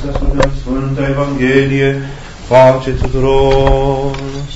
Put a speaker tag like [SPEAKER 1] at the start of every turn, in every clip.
[SPEAKER 1] să ascultăm Sfânta Evanghelie, pace tuturor!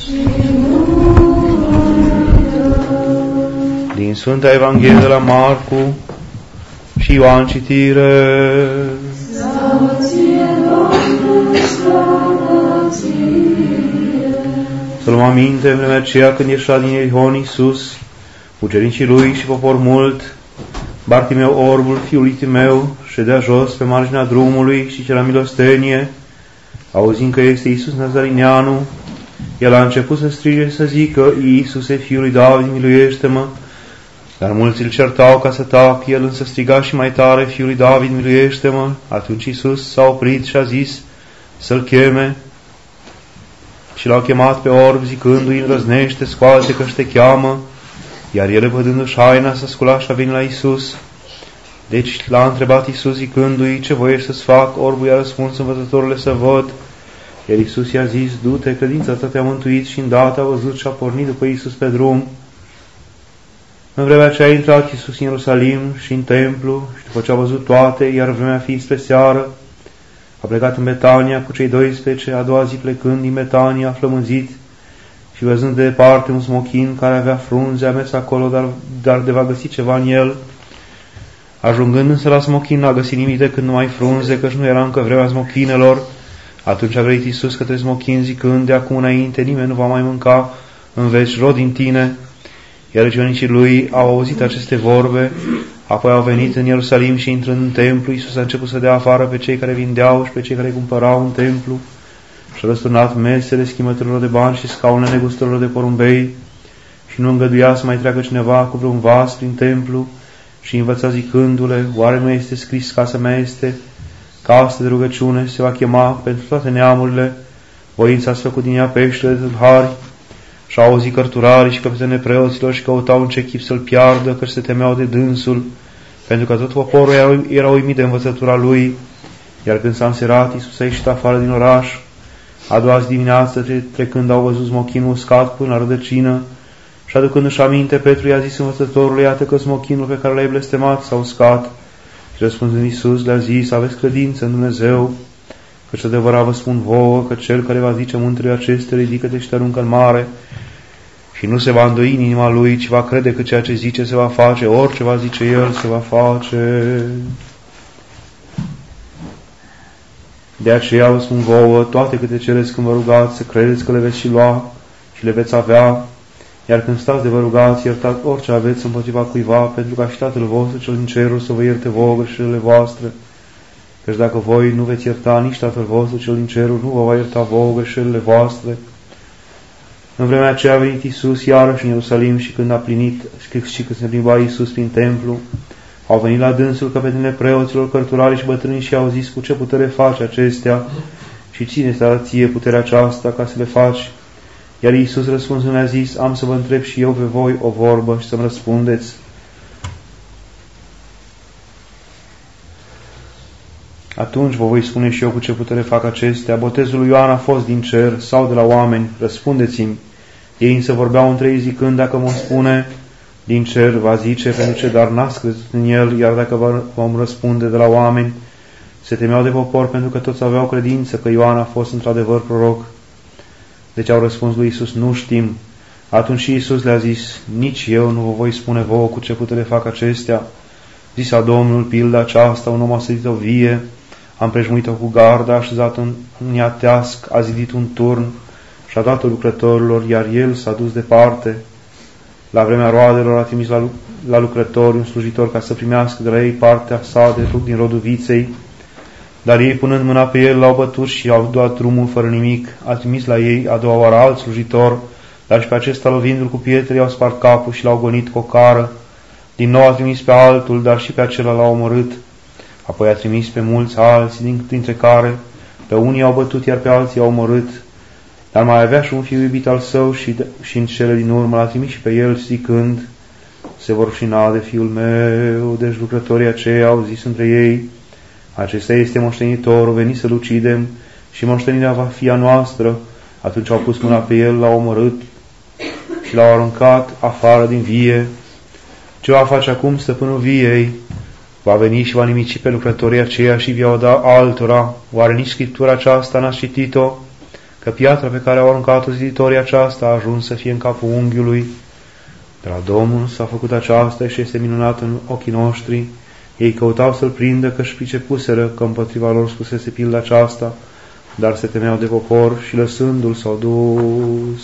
[SPEAKER 1] Din Sfânta Evanghelie de la Marcu și Ioan citire.
[SPEAKER 2] Slavă ție, Doamne, slavă ție!
[SPEAKER 1] Să luăm aminte în vremea aceea când ieșea din Ierihon Iisus, ucenicii lui și popor mult. Bartimeu, orbul, fiul Timeu, ședea jos pe marginea drumului și cerea milostenie. Auzind că este Iisus Nazarineanu, el a început să strige și să zică: Iisuse, fiul lui David, miluiește-mă! Dar mulți îl certau ca să tacă, el însă striga și mai tare: Fiul lui David, miluiește-mă! Atunci Iisus s-a oprit și a zis să-l cheme. Și l-au chemat pe orb, zicându-i: îndrăznește, scoală-te că te cheamă. Iar el, vădându-și haina, s-a sculat și a venit la Iisus. Deci l-a întrebat Iisus zicându-i: ce voiești să-ți fac? Orbul i-a răspuns: învățătorule, să văd. Iar Iisus i-a zis: du-te, credința ta te-a mântuit. Și îndată a văzut și a pornit după Iisus pe drum. În vremea aceea a intrat Iisus în Ierusalim și în templu, și după ce a văzut toate, iar vremea fiind spre seară, a plecat în Betania cu cei 12, a doua zi plecând din Betania a flămânzit și văzând de departe un smochin care avea frunze, a mers acolo, dar de va găsi ceva în el. Ajungând însă la smochin, n-a găsit nimic decât numai frunze, căci nu era încă vremea smochinelor. Atunci a venit Iisus către smochin, zicând: de acum înainte nimeni nu va mai mânca în veci rod din tine. Iar ucenicii lui au auzit aceste vorbe, apoi au venit în Ierusalim și, intrând în templu, Iisus a început să dea afară pe cei care vindeau și pe cei care cumpărau în templu și a răsturnat mesele schimbătorilor de bani și scaunele negustorilor de porumbei și nu îngăduia să mai treacă cineva cu vreun vas prin templu și învăța zicându-le: oare nu este scris: casa mea este casă de rugăciune, se va chema pentru toate neamurile, voind să-ți făcut din ea peștele de tâlhari? Și au auzit cărturarii și căpetenii preoților și căutau în ce chip să-l piardă, căci se temeau de dânsul, pentru că tot poporul era uimit de învățătura lui. Iar când s-a înserat, Iisus a ieșit afară din oraș. A doua zi dimineață, trecând, au văzut smochinul uscat până la rădăcină și, aducându-și aminte, Petru i-a zis învățătorului: iată că smochinul pe care l-ai blestemat s-a uscat. Și răspunzând Iisus le-a zis: aveți credință în Dumnezeu, căci adevărat vă spun vouă că cel care va zice muntelui acestea: ridică-te și te aruncă în mare, și nu se va îndoi în inima lui, ci va crede că ceea ce zice se va face, orice va zice el se va face. De aceea vă spun vouă, toate câte cereți când vă rugați, să credeți că le veți și lua și le veți avea. Iar când stați de vă rugați, iertați orice aveți împotriva cuiva, pentru ca și Tatăl vostru cel din ceruri să vă ierte vouă greșelile voastre. Căci dacă voi nu veți ierta, nici Tatăl vostru cel din ceruri nu vă va ierta vouă greșelile voastre. În vremea aceea a venit Iisus iarăși în Ierusalim și când a plinit și când se plimba Iisus prin templu, au venit la dânsul căpetenile preoților, cărturarii și bătrânii și au zis: cu ce putere faci acestea și cine este ție puterea aceasta ca să le faci? Iar Iisus răspunzând le-a zis: am să vă întreb și eu pe voi o vorbă și să-mi răspundeți. Atunci vă voi spune și eu cu ce putere fac acestea. Botezul lui Ioan a fost din cer sau de la oameni? Răspundeți-mi. Ei însă vorbeau între ei zicând: dacă vom spune din cer, va zice: pentru ce dar n-ați crezut în el? Iar dacă vom răspunde de la oameni, se temeau de popor, pentru că toți aveau credință că Ioan a fost într-adevăr proroc. Deci au răspuns lui Iisus: nu știm. Atunci Iisus le-a zis: nici eu nu vă voi spune vouă cu ce putere fac acestea. Zisa Domnul pilda aceasta: un om a sădit o vie, a împrejmuit-o cu garda, a așezat în ea teasc, a zidit un turn și a dat-o lucrătorilor, iar el s-a dus departe. La vremea roadelor a trimis la lucrători un slujitor ca să primească de la ei partea sa de din rodul viței, dar ei, punând mâna pe el, l-au bătut și i-au dat drumul fără nimic. A trimis la ei a doua oară alt slujitor, dar și pe acesta, lovindu-l cu pietre, i-au spart capul și l-au gonit cu o cară. Din nou a trimis pe altul, dar și pe acela l-au omorât. Apoi a trimis pe mulți alții, dintre care pe unii au bătut, iar pe alții i-au omorât. Dar mai avea și un fiu iubit al său și în cele din urmă l-a trimis și pe el, zicând: se vor rușina de fiul meu. Deci lucrătorii aceia au zis între ei: acesta este moștenitorul, veni să-l ucidem și moștenirea va fi a noastră. Atunci au pus mâna pe el, l-au omorât și l-au aruncat afară din vie. Ce va face acum stăpânul viei? Va veni și va nimici pe lucrătorii aceia și vi-o da altora. Oare nici Scriptura aceasta n-ați citit-o? Că piatra pe care au aruncat-o ziditorii aceasta a ajuns să fie în capul unghiului. De la Domnul s-a făcut aceasta și este minunat în ochii noștri. Ei căutau să-l prindă, că-și pricepuseră că împotriva lor spusese pilda aceasta, dar se temeau de popor și lăsându-l s-au dus.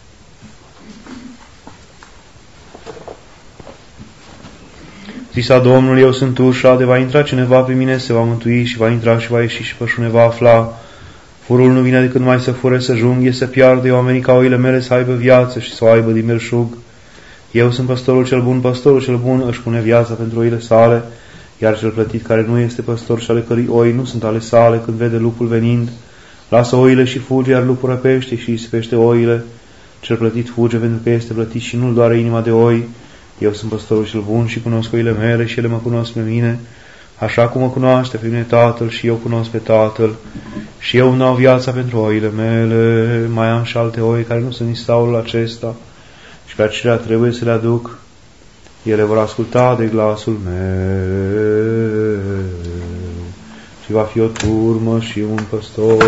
[SPEAKER 1] Zisa Domnul, eu sunt ușa, de va intra cineva pe mine, se va mântui și va intra și va ieși și pășune va afla. Furul nu vine decât mai să fure, să junghe, să piardă. Eu am venit ca oile mele să aibă viață și să o aibă din belșug. Eu sunt păstorul cel bun își pune viața pentru oile sale, iar cel plătit care nu este păstor și ale cărui oi nu sunt ale sale, când vede lupul venind, lasă oile și fuge, iar lupul răpește și isipește oile. Cel plătit fuge pentru că este plătit și nu-l doare inima de oi. Eu sunt păstorul cel bun și cunosc oile mele și ele mă cunosc pe mine, așa cum mă cunoaște pe mine Tatăl și eu cunosc pe Tatăl. Și eu îmi dau viața pentru oile mele. Mai am și alte oi care nu sunt din staulul acesta și pe acelea trebuie să le aduc. Ele vor asculta de glasul meu și va fi o turmă și un păstor.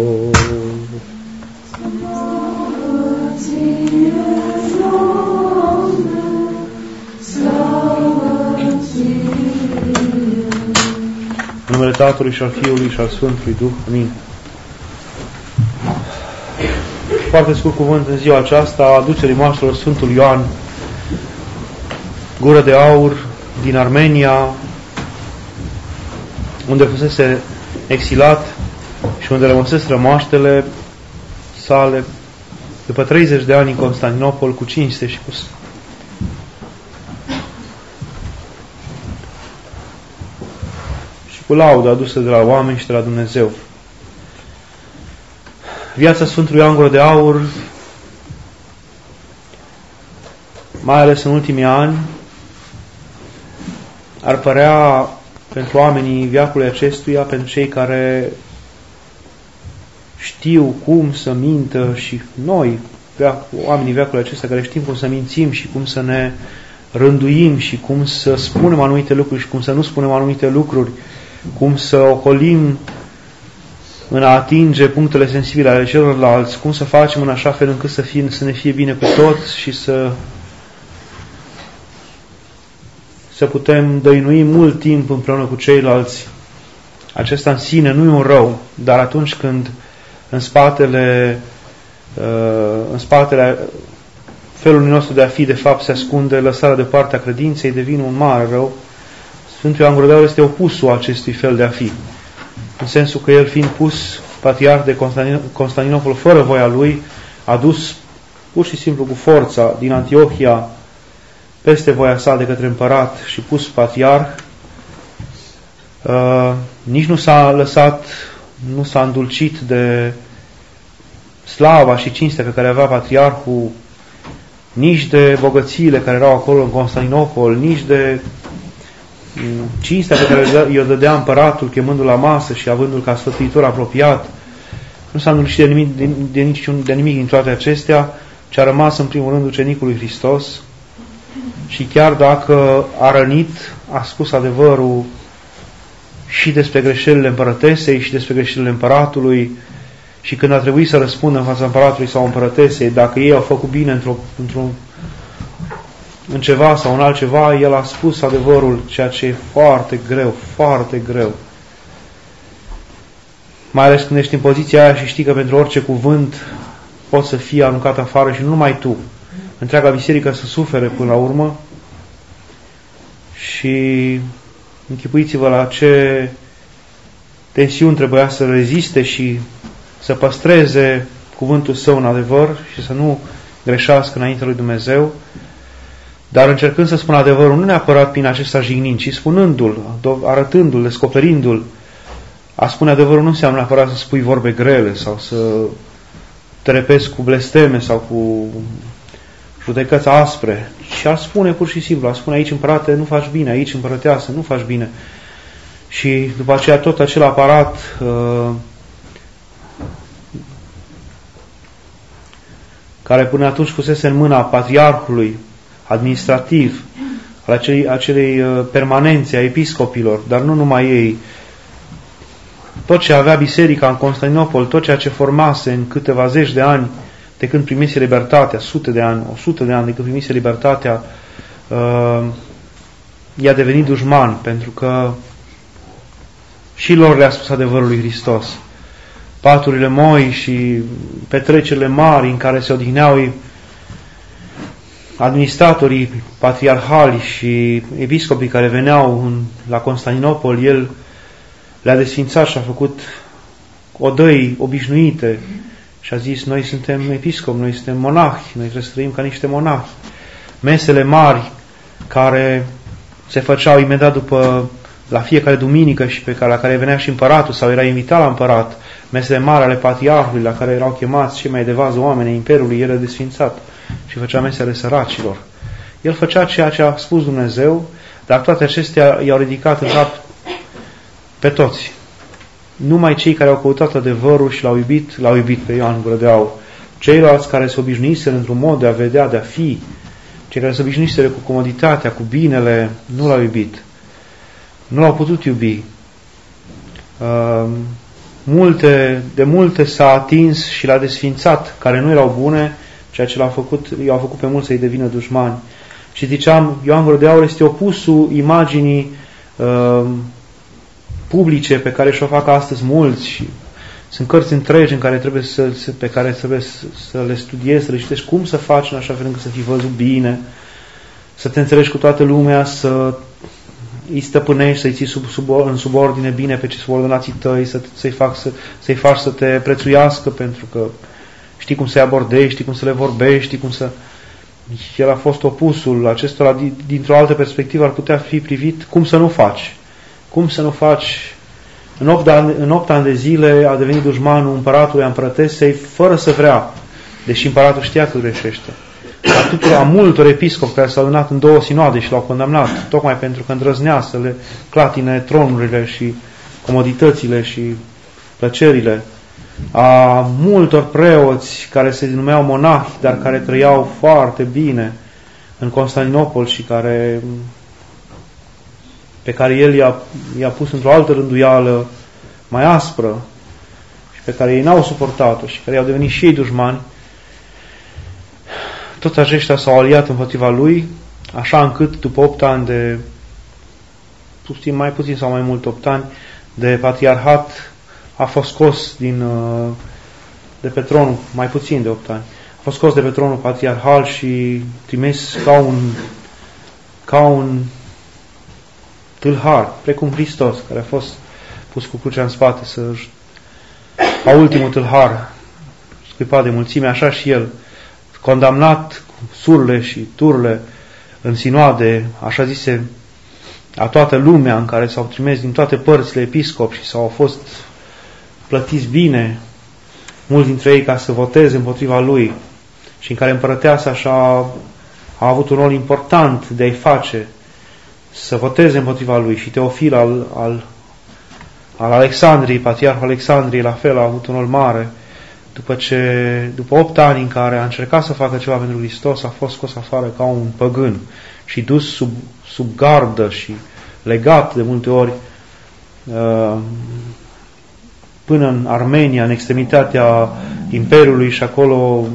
[SPEAKER 1] În numele Tatălui și al Fiului și al Sfântului Duh. Amin. Foarte scurt cuvânt în ziua aceasta, aducerii moaștelor Sfântul Ioan, Gură de Aur, din Armenia, unde fusese exilat și unde rămăseseră moaștele sale după 30 de ani în Constantinopol, cu cinste și cu laudă adusă de la oameni și de la Dumnezeu. Viața Sfântului Ioan Gură de Aur, mai ales în ultimii ani, ar părea pentru oamenii veacului acestuia, pentru cei care știu cum să mintă și noi, oamenii veacului acesta, care știm cum să mințim și cum să ne rânduim și cum să spunem anumite lucruri și cum să nu spunem anumite lucruri, cum să ocolim în a atinge punctele sensibile ale celorlalți, cum să facem în așa fel încât să ne fie bine cu toți și să putem dăinui mult timp împreună cu ceilalți. Acesta în sine nu e un rău, dar atunci când în spatele felului nostru de a fi, de fapt, se ascunde lăsarea deoparte a credinței, devine un mare rău. Sfântul Ioan Gură de Aur este opusul acestui fel de a fi, în sensul că el, fiind pus patriarh de Constantinopol fără voia lui, a dus pur și simplu cu forța din Antiohia peste voia sa de către împărat și pus patriarh, nici nu s-a lăsat, nu s-a îndulcit de slava și cinstea pe care avea patriarhul, nici de bogățiile care erau acolo în Constantinopol, nici de cinstea pe care i-o dădea împăratul, chemându-l la masă și avându-l ca sfătuitor apropiat. Nu s-a îndulcit de nimic din toate acestea, ci a rămas în primul rând ucenicul lui Hristos și chiar dacă a rănit, a spus adevărul și despre greșelile împărătesei și despre greșelile împăratului, și când a trebuit să răspundă în fața împăratului sau împărătesei, dacă ei au făcut bine în ceva sau în altceva, el a spus adevărul, ceea ce e foarte greu, foarte greu. Mai ales când ești în poziția aia și știi că pentru orice cuvânt poți să fii aruncat afară și nu numai tu, întreaga biserică să sufere până la urmă. Și închipuiți-vă la ce tensiuni trebuia să reziste și să păstreze cuvântul său în adevăr și să nu greșească înaintea lui Dumnezeu, dar încercând să spună adevărul, nu neapărat prin acesta jignind, ci spunându-l, arătându-l, descoperindu-l. A spune adevărul nu înseamnă neapărat să spui vorbe grele sau să te repezi cu blesteme sau cu judecăți aspre, și a spune pur și simplu, a spune aici împărate nu faci bine, aici împărăteasă nu faci bine. Și după aceea tot acel aparat care până atunci fusese în mâna patriarhului administrativ, al acelei permanențe a episcopilor, dar nu numai ei. Tot ce avea biserica în Constantinopol, tot ceea ce formase în câteva zeci de ani de când primise libertatea, 100 de ani de când primise libertatea, i-a devenit dușman, pentru că și lor le-a spus adevărul lui Hristos. Paturile moi și petrecerile mari în care se odihneau administratorii patriarhali și episcopii care veneau la Constantinopol, el le-a desfințat și a făcut odăi obișnuite și a zis: noi suntem episcopi, noi suntem monahi, noi trebuie să trăim ca niște monahi. Mesele mari care se făceau imediat după, la fiecare duminică și la care venea și împăratul sau era invitat la împărat, mesele mari ale patriarhului la care erau chemați cei mai de vază oameni ai Imperiului, el a desfințat și făcea mesele săracilor. El făcea ceea ce a spus Dumnezeu, dar toate acestea i-au ridicat în cap pe toți. Numai cei care au căutat adevărul și l-au iubit pe Ioan Gură de Aur. Ceilalți care se obișnuiseră într-un mod de a vedea, de a fi, cei care se obișnuiseră cu comoditatea, cu binele, nu l-au iubit. Nu l-au putut iubi. De multe s-a atins și l-a desfințat, care nu erau bune, ceea ce i-au făcut pe mulți să-i devină dușmani. Și ziceam, Ioan Gură de Aur este opusul imaginii publice pe care și-o fac astăzi mulți și sunt cărți întregi în care pe care trebuie să le studiezi, să le citești cum să faci în așa fel încât să fii văzut bine, să te înțelegi cu toată lumea, să îi stăpânești, să-i ții în subordine bine pe subordonații tăi, să-i faci să te prețuiască pentru că știi cum să-i abordezi, știi cum să le vorbești, știi cum să... El a fost opusul acestora. Dintr-o altă perspectivă ar putea fi privit cum să nu faci. Cum să nu faci? În 8 ani de zile a devenit dușmanul împăratului, a împărătesei, fără să vrea, deși împăratul știa că greșește. A multor episcopi care s-au adunat în 2 sinoade și l-au condamnat, tocmai pentru că îndrăznea să le clatine tronurile și comoditățile și plăcerile. A multor preoți care se numeau monahi, dar care trăiau foarte bine în Constantinopol și pe care el i-a pus într-o altă rânduială mai aspră și pe care ei n-au suportat-o și care i-au devenit și ei dușmani, toți aceștia s-au aliat împotriva lui, așa încât după 8 ani mai puțin sau mai mult 8 ani de patriarhat, a fost scos de pe tronul, mai puțin de 8 ani, a fost scos de pe tronul patriarhal și trimis ca un tâlhar, precum Hristos, care a fost pus cu crucea în spate ca ultimul tâlhar, scuipat de mulțime, așa și el, condamnat cu surle și turle în sinoade, așa zise, a toată lumea, în care s-au trimis din toate părțile episcopi și s-au fost plătiți bine, mulți dintre ei ca să voteze împotriva lui și în care împărăteasa așa a avut un rol important de a-i face să voteze împotriva lui și Teofil al Alexandriei, patriarhul Alexandriei, la fel a avut un rol mare, după 8 ani în care a încercat să facă ceva pentru Hristos, a fost scos afară ca un păgân și dus sub gardă și legat de multe ori până în Armenia, în extremitatea Imperiului și acolo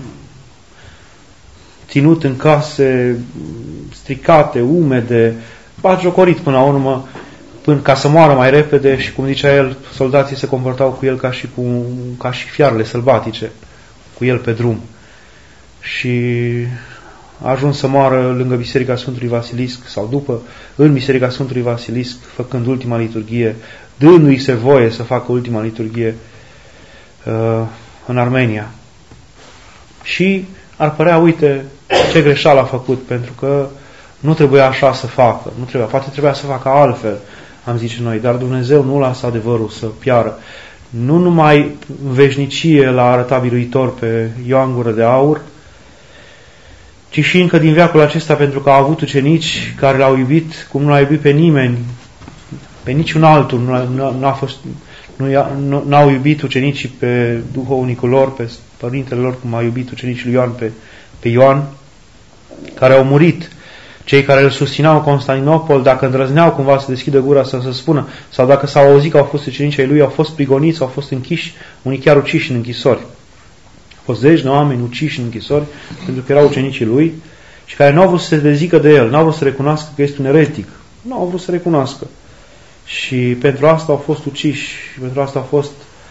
[SPEAKER 1] ținut în case stricate, umede, batjocorit până la urmă, ca să moară mai repede și, cum zicea el, soldații se comportau cu el ca și fiarele sălbatice, cu el pe drum. Și a ajuns să moară lângă Biserica Sfântului Vasilisc sau în Biserica Sfântului Vasilisc, făcând ultima liturghie, dându-i se voie să facă ultima liturghie în Armenia. Și ar părea, uite, ce greșeală a făcut, pentru că nu trebuia așa să facă, poate trebuia să facă altfel, am zice noi, dar Dumnezeu nu lasă adevărul să piară. Nu numai în veșnicie l-a arătat biruitor pe Ioan Gură de Aur, ci și încă din veacul acesta, pentru că a avut ucenici care l-au iubit cum nu l-a iubit pe nimeni, pe niciun altul n-au iubit ucenicii pe duhovnicul lor, pe părintele lor, cum a iubit ucenicii lui Ioan pe Ioan, care au murit. Cei care îl susțineau în Constantinopol, dacă îndrăzneau cumva să deschidă gura să spună, sau dacă s-au auzit că au fost ucenicii ai lui, au fost prigoniți, au fost închiși, unii chiar uciși în închisori. Au fost zeci de oameni uciși în închisori pentru că erau ucenicii lui și care nu au vrut să se dezică de el, nu au vrut să recunoască că este un eretic. Nu au vrut să recunoască. Și pentru asta au fost uciși, și pentru asta au fost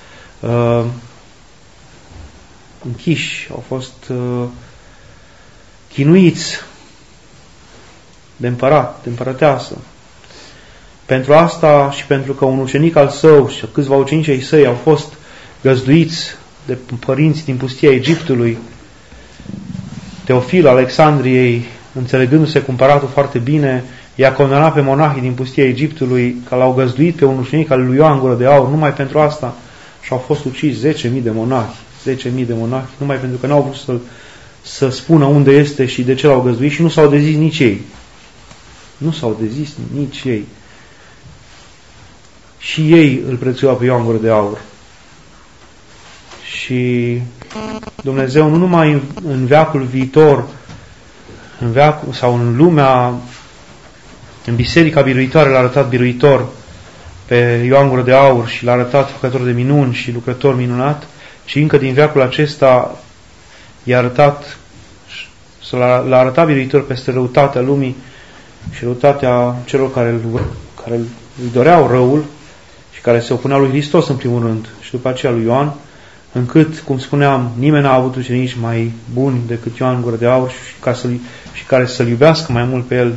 [SPEAKER 1] închiși, au fost chinuiți de împărat, de împărăteasă. Pentru asta și pentru că un ucenic al său și câțiva ucenici ai săi au fost găzduiți de părinți din pustia Egiptului, Teofil Alexandriei, înțelegându-se cu împăratul foarte bine, i-a condamnat pe monahii din pustia Egiptului că l-au găzduit pe un ucenic al lui Ioan Gură de Aur, numai pentru asta și au fost uciși 10.000 de monahi, 10.000 de monahi, numai pentru că n-au vrut să spună unde este și de ce l-au găzduit și nu s-au dezis nici ei. Nu s-au dezis nici ei. Și ei îl prețuiau pe Ioan Gură de Aur. Și Dumnezeu nu numai în veacul viitor, în veacul, sau în lumea, în biserica biruitoare l-a arătat biruitor pe Ioan Gură de Aur și l-a arătat făcător de minuni și lucrător minunat, ci încă din veacul acesta l-a arătat biruitor peste răutatea lumii și răutatea celor care îi doreau răul și care se opuneau lui Hristos în primul rând și după aceea lui Ioan, încât, cum spuneam, nimeni n-a avut ucenici mai buni decât Ioan Gură de Aur și care să-L iubească mai mult pe El.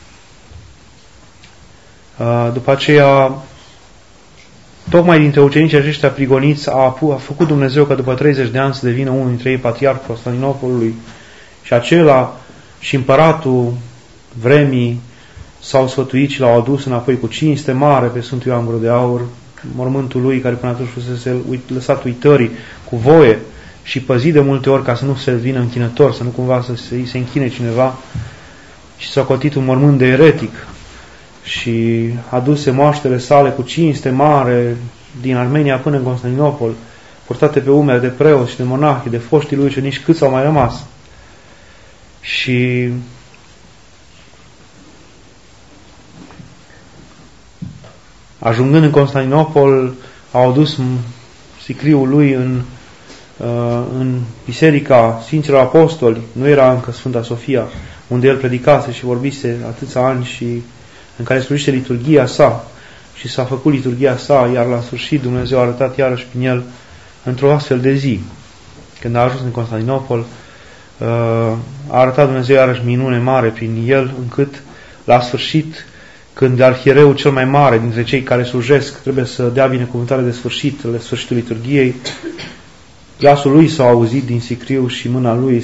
[SPEAKER 1] După aceea, tocmai dintre ucenicii aceștia prigoniți a făcut Dumnezeu ca după 30 de ani să devină unul dintre ei patriarhul Constantinopolului și acela și împăratul vremii s-au sfătuit și l-au adus înapoi cu cinste mare pe Sfântul Ioan Gură de Aur, mormântul lui care până atunci fusese lăsat uitării cu voie și păzit de multe ori ca să nu se vină închinător, să nu cumva să se închine cineva, și s-a cotit un mormânt de eretic și aduse moaștele sale cu cinste mare din Armenia până în Constantinopol, purtate pe umeri de preoți și de monahi, de foștii lui ucenici, câți au mai rămas. Și ajungând în Constantinopol, au adus sicriul lui în biserica Sfinților Apostoli, nu era încă Sfânta Sofia, unde el predicase și vorbise atâția ani și în care slujește liturghia sa și s-a făcut liturghia sa, iar la sfârșit Dumnezeu a arătat iarăși prin el într-o astfel de zi. Când a ajuns în Constantinopol, a arătat Dumnezeu iarăși minune mare prin el, încât la sfârșit, când arhiereul cel mai mare dintre cei care slujesc trebuie să dea binecuvântare de sfârșit, la sfârșitul liturghiei, glasul lui s-a auzit din sicriu și mâna lui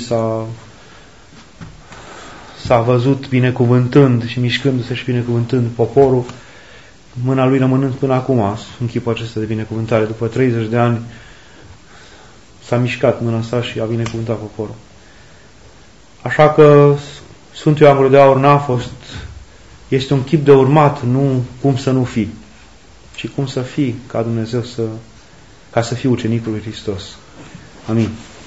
[SPEAKER 1] s-a văzut binecuvântând și mișcându-se și binecuvântând poporul, mâna lui rămânând până acum în chipul acesta de binecuvântare. După 30 de ani s-a mișcat mâna sa și a binecuvântat poporul. Așa că Sfântul Ioan Gură de Aur este un chip de urmat, nu cum să nu fii, ci cum să fii ca Dumnezeu, ca să fii ucenicul lui Hristos. Amin.